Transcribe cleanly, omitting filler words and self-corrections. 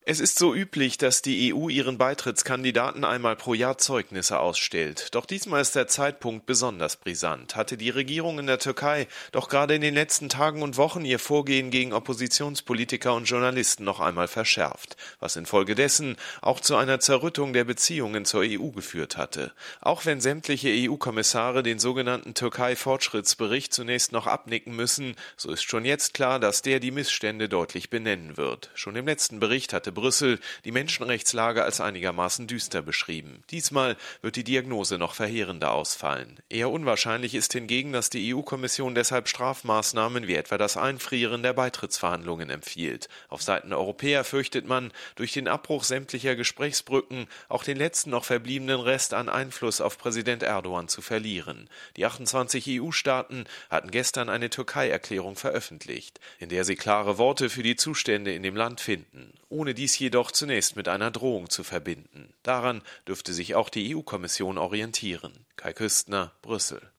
Es ist so üblich, dass die EU ihren Beitrittskandidaten einmal pro Jahr Zeugnisse ausstellt. Doch diesmal ist der Zeitpunkt besonders brisant. Hatte die Regierung in der Türkei doch gerade in den letzten Tagen und Wochen ihr Vorgehen gegen Oppositionspolitiker und Journalisten noch einmal verschärft, was infolgedessen auch zu einer Zerrüttung der Beziehungen zur EU geführt hatte. Auch wenn sämtliche EU-Kommissare den sogenannten Türkei-Fortschrittsbericht zunächst noch abnicken müssen, so ist schon jetzt klar, dass der die Missstände deutlich benennen wird. Schon im letzten Bericht hatte Brüssel die Menschenrechtslage als einigermaßen düster beschrieben. Diesmal wird die Diagnose noch verheerender ausfallen. Eher unwahrscheinlich ist hingegen, dass die EU-Kommission deshalb Strafmaßnahmen wie etwa das Einfrieren der Beitrittsverhandlungen empfiehlt. Auf Seiten der Europäer fürchtet man, durch den Abbruch sämtlicher Gesprächsbrücken auch den letzten noch verbliebenen Rest an Einfluss auf Präsident Erdogan zu verlieren. Die 28 EU-Staaten hatten gestern eine Türkei-Erklärung veröffentlicht, in der sie klare Worte für die Zustände in dem Land finden, ohne dies jedoch zunächst mit einer Drohung zu verbinden. Daran dürfte sich auch die EU-Kommission orientieren. Kai Küstner, Brüssel.